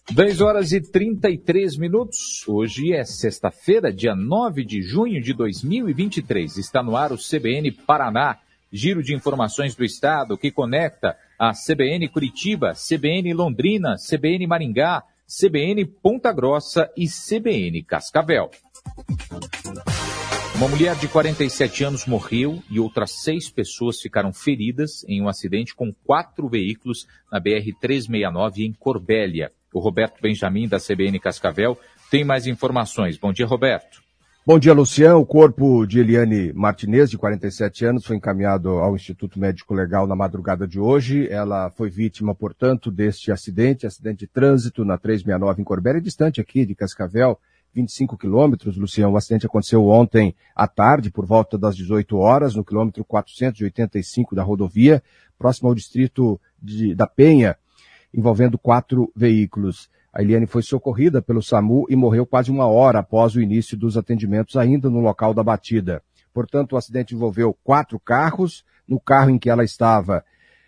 10h33. Hoje é sexta-feira, dia 9 de junho de 2023. Está no ar o CBN Paraná, giro de informações do estado que conecta a CBN Curitiba, CBN Londrina, CBN Maringá, CBN Ponta Grossa e CBN Cascavel. Uma mulher de 47 anos morreu e outras 6 pessoas ficaram feridas em um acidente com 4 veículos na BR-369 em Corbélia. O Roberto Benjamin, da CBN Cascavel, tem mais informações. Bom dia, Roberto. Bom dia, Luciano. O corpo de Eliane Martinez, de 47 anos, foi encaminhado ao Instituto Médico Legal na madrugada de hoje. Ela foi vítima, portanto, deste acidente de trânsito na 369 em Corbélia, distante aqui de Cascavel, 25 quilômetros, Luciano. O acidente aconteceu ontem à tarde, por volta das 18 horas, no quilômetro 485 da rodovia, próximo ao distrito da Penha, envolvendo 4 veículos. A Eliane foi socorrida pelo SAMU e morreu quase 1 hora após o início dos atendimentos, ainda no local da batida. Portanto, o acidente envolveu 4 carros. No carro em que ela estava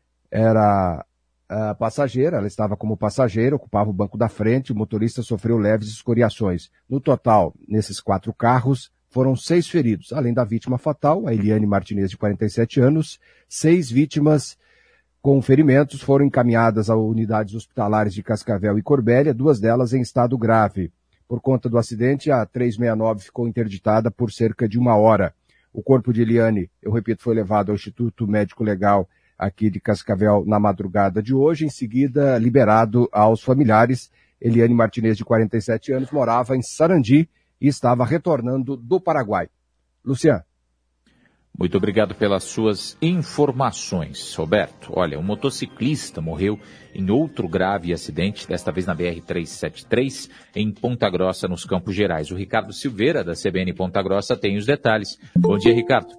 era a passageira, ela estava como passageira, ocupava o banco da frente, o motorista sofreu leves escoriações. No total, nesses 4 carros, foram 6 feridos. Além da vítima fatal, a Eliane Martinez, de 47 anos, 6 vítimas com ferimentos foram encaminhadas a unidades hospitalares de Cascavel e Corbélia, 2 delas em estado grave. Por conta do acidente, a 369 ficou interditada por cerca de 1 hora. O corpo de Eliane, eu repito, foi levado ao Instituto Médico Legal aqui de Cascavel na madrugada de hoje, em seguida liberado aos familiares. Eliane Martinez, de 47 anos, morava em Sarandi e estava retornando do Paraguai. Luciano. Muito obrigado pelas suas informações, Roberto. Olha, um motociclista morreu em outro grave acidente, desta vez na BR-373, em Ponta Grossa, nos Campos Gerais. O Ricardo Silveira, da CBN Ponta Grossa, tem os detalhes. Bom dia, Ricardo.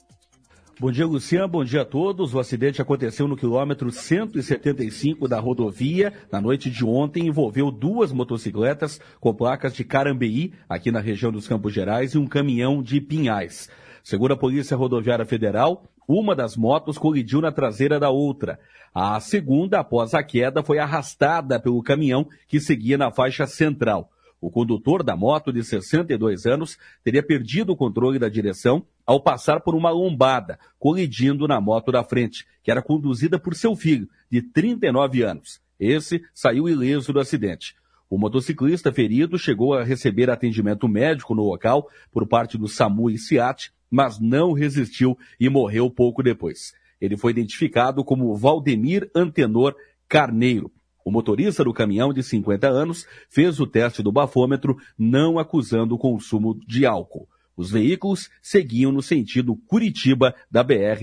Bom dia, Luciano. Bom dia a todos. O acidente aconteceu no quilômetro 175 da rodovia. Na noite de ontem, envolveu 2 motocicletas com placas de Carambeí, aqui na região dos Campos Gerais, e um caminhão de Pinhais. Segundo a Polícia Rodoviária Federal, uma das motos colidiu na traseira da outra. A segunda, após a queda, foi arrastada pelo caminhão que seguia na faixa central. O condutor da moto, de 62 anos, teria perdido o controle da direção ao passar por uma lombada, colidindo na moto da frente, que era conduzida por seu filho, de 39 anos. Esse saiu ileso do acidente. O motociclista ferido chegou a receber atendimento médico no local por parte do SAMU e SIAT, mas não resistiu e morreu pouco depois. Ele foi identificado como Valdemir Antenor Carneiro. O motorista do caminhão, de 50 anos, fez o teste do bafômetro, não acusando o consumo de álcool. Os veículos seguiam no sentido Curitiba da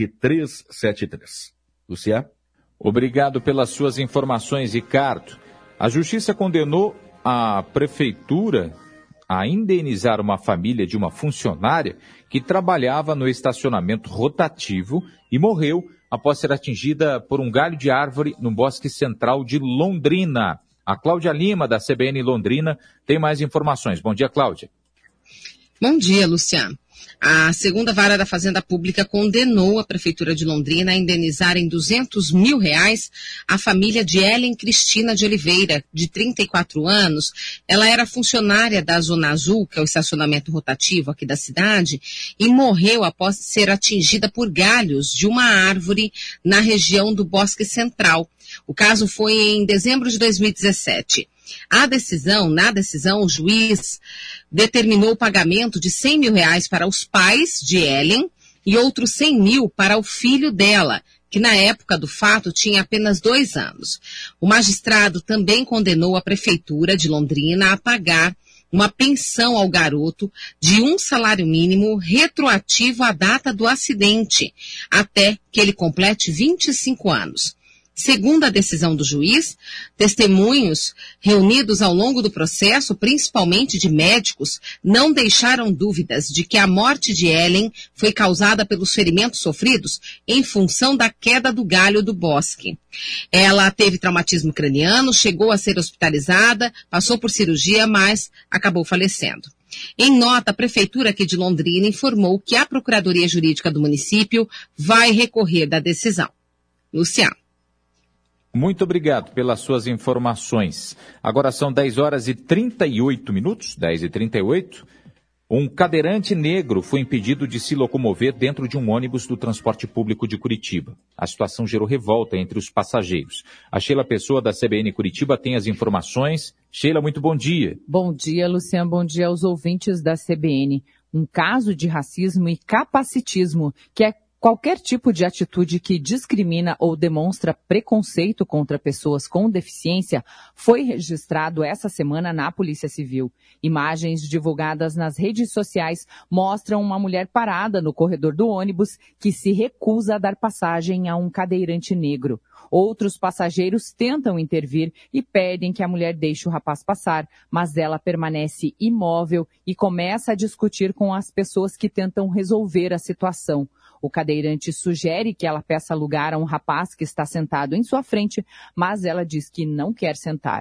BR-373. Luciano? Obrigado pelas suas informações, Ricardo. A Justiça condenou a Prefeitura a indenizar uma família de uma funcionária que trabalhava no estacionamento rotativo e morreu após ser atingida por um galho de árvore no Bosque Central de Londrina. A Cláudia Lima, da CBN Londrina, tem mais informações. Bom dia, Cláudia. Bom dia, Luciano. A segunda vara da Fazenda Pública condenou a Prefeitura de Londrina a indenizar em R$200 mil a família de Ellen Cristina de Oliveira, de 34 anos. Ela era funcionária da Zona Azul, que é o estacionamento rotativo aqui da cidade, e morreu após ser atingida por galhos de uma árvore na região do Bosque Central. O caso foi em dezembro de 2017. Na decisão, o juiz determinou o pagamento de R$100 mil para os pais de Ellen e outros 100 mil para o filho dela, que na época do fato tinha apenas 2 anos. O magistrado também condenou a Prefeitura de Londrina a pagar uma pensão ao garoto de um salário mínimo retroativo à data do acidente, até que ele complete 25 anos. Segundo a decisão do juiz, testemunhos reunidos ao longo do processo, principalmente de médicos, não deixaram dúvidas de que a morte de Ellen foi causada pelos ferimentos sofridos em função da queda do galho do bosque. Ela teve traumatismo craniano, chegou a ser hospitalizada, passou por cirurgia, mas acabou falecendo. Em nota, a Prefeitura aqui de Londrina informou que a Procuradoria Jurídica do município vai recorrer da decisão. Luciano. Muito obrigado pelas suas informações. Agora são 10 horas e 38 minutos, 10h38. Um cadeirante negro foi impedido de se locomover dentro de um ônibus do transporte público de Curitiba. A situação gerou revolta entre os passageiros. A Sheila Pessoa, da CBN Curitiba, tem as informações. Sheila, muito bom dia. Bom dia, Luciano. Bom dia aos ouvintes da CBN. Um caso de racismo e capacitismo, que é qualquer tipo de atitude que discrimina ou demonstra preconceito contra pessoas com deficiência, foi registrado essa semana na Polícia Civil. Imagens divulgadas nas redes sociais mostram uma mulher parada no corredor do ônibus que se recusa a dar passagem a um cadeirante negro. Outros passageiros tentam intervir e pedem que a mulher deixe o rapaz passar, mas ela permanece imóvel e começa a discutir com as pessoas que tentam resolver a situação. O cadeirante sugere que ela peça lugar a um rapaz que está sentado em sua frente, mas ela diz que não quer sentar.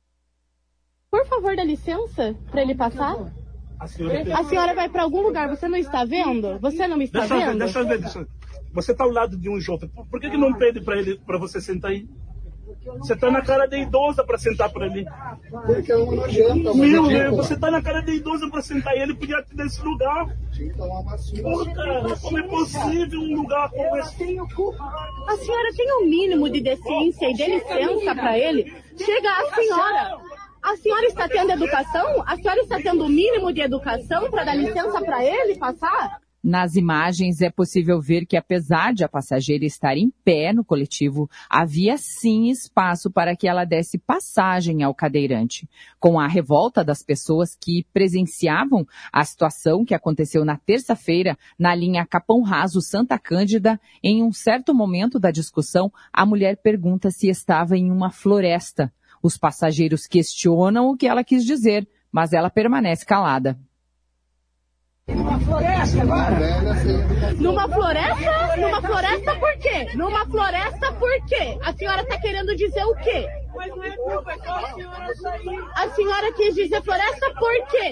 Por favor, dá licença para ele passar? A senhora vai para algum lugar, você não está vendo? Você não me está vendo? Deixa eu ver. Você está ao lado de um jovem. Por que não pede para você sentar aí? Você está na cara de idosa para sentar para ele. Porque é uma nojenta. Meu Deus, você está na cara de idosa para sentar e ele podia te dar esse lugar. Pô, cara, como é possível um lugar como esse? A senhora tem um mínimo de decência e de licença para ele? Chega a senhora. A senhora está tendo educação? A senhora está tendo o mínimo de educação para dar licença para ele passar? Nas imagens é possível ver que, apesar de a passageira estar em pé no coletivo, havia sim espaço para que ela desse passagem ao cadeirante. Com a revolta das pessoas que presenciavam a situação que aconteceu na terça-feira na linha Capão Raso Santa Cândida, em um certo momento da discussão, a mulher pergunta se estava em uma floresta. Os passageiros questionam o que ela quis dizer, mas ela permanece calada. Numa floresta agora? Numa floresta? Numa floresta por quê? Numa floresta por quê? A senhora está querendo dizer o quê? Mas não é culpa, é só a senhora sair. A senhora quis dizer floresta por quê?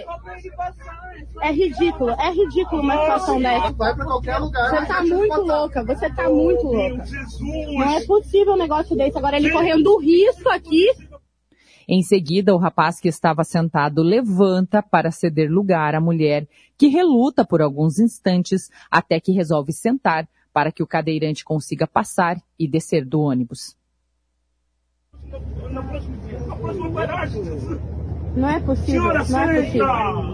É ridículo uma situação dessa. Vai pra qualquer lugar. Você tá muito louca, você tá muito louca. Não é possível um negócio desse. Agora ele correndo o risco aqui. Em seguida, o rapaz que estava sentado levanta para ceder lugar à mulher, que reluta por alguns instantes até que resolve sentar para que o cadeirante consiga passar e descer do ônibus. Não é possível, não é possível.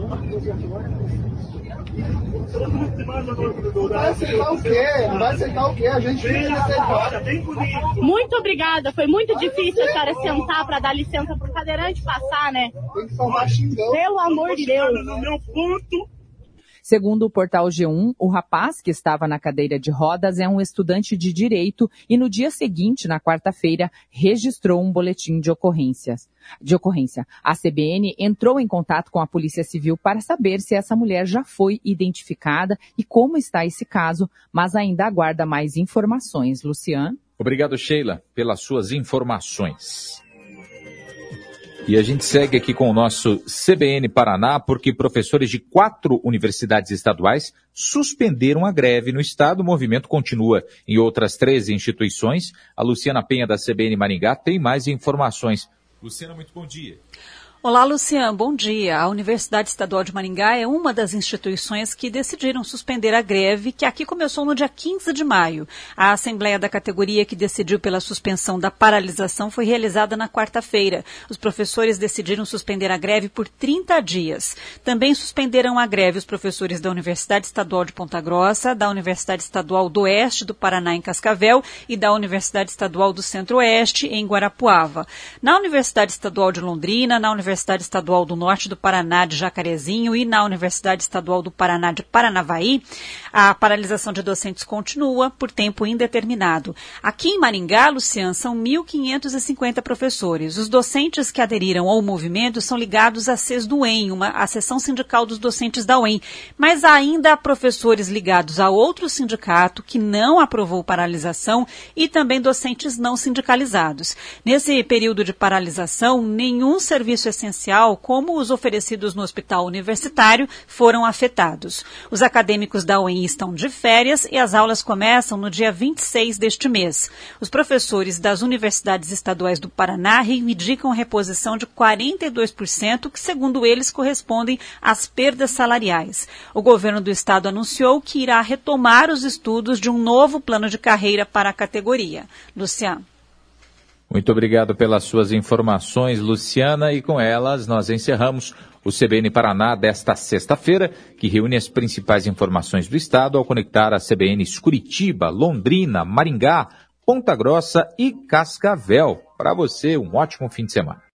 Vai aceitar o quê? Não vai aceitar o quê? A gente tem que aceitar. Muito obrigada. Foi muito difícil a senhora sentar para dar licença para o cadeirante passar, né? Tem que tomar xingão. Pelo amor de Deus. No meu ponto. Segundo o portal G1, o rapaz que estava na cadeira de rodas é um estudante de direito e no dia seguinte, na quarta-feira, registrou um boletim de ocorrência. A CBN entrou em contato com a Polícia Civil para saber se essa mulher já foi identificada e como está esse caso, mas ainda aguarda mais informações. Luciano? Obrigado, Sheila, pelas suas informações. E a gente segue aqui com o nosso CBN Paraná, porque professores de 4 universidades estaduais suspenderam a greve no estado. O movimento continua em outras 13 instituições. A Luciana Penha, da CBN Maringá, tem mais informações. Luciana, muito bom dia. Olá, Luciano, bom dia. A Universidade Estadual de Maringá é uma das instituições que decidiram suspender a greve, que aqui começou no dia 15 de maio. A assembleia da categoria que decidiu pela suspensão da paralisação foi realizada na quarta-feira. Os professores decidiram suspender a greve por 30 dias. Também suspenderam a greve os professores da Universidade Estadual de Ponta Grossa, da Universidade Estadual do Oeste do Paraná, em Cascavel, e da Universidade Estadual do Centro-Oeste, em Guarapuava. Na Universidade Estadual de Londrina, na Universidade Estadual do Norte do Paraná de Jacarezinho e na Universidade Estadual do Paraná de Paranavaí, a paralisação de docentes continua por tempo indeterminado. Aqui em Maringá, Luciano, são 1.550 professores. Os docentes que aderiram ao movimento são ligados à SESDUEM, a seção sindical dos docentes da UEM, mas ainda há professores ligados a outro sindicato que não aprovou paralisação e também docentes não sindicalizados. Nesse período de paralisação, nenhum serviço essencial essencial, como os oferecidos no hospital universitário, foram afetados. Os acadêmicos da UEM estão de férias e as aulas começam no dia 26 deste mês. Os professores das universidades estaduais do Paraná reivindicam a reposição de 42%, que, segundo eles, correspondem às perdas salariais. O governo do estado anunciou que irá retomar os estudos de um novo plano de carreira para a categoria. Luciano. Muito obrigado pelas suas informações, Luciana, e com elas nós encerramos o CBN Paraná desta sexta-feira, que reúne as principais informações do estado ao conectar as CBNs Curitiba, Londrina, Maringá, Ponta Grossa e Cascavel. Para você, um ótimo fim de semana.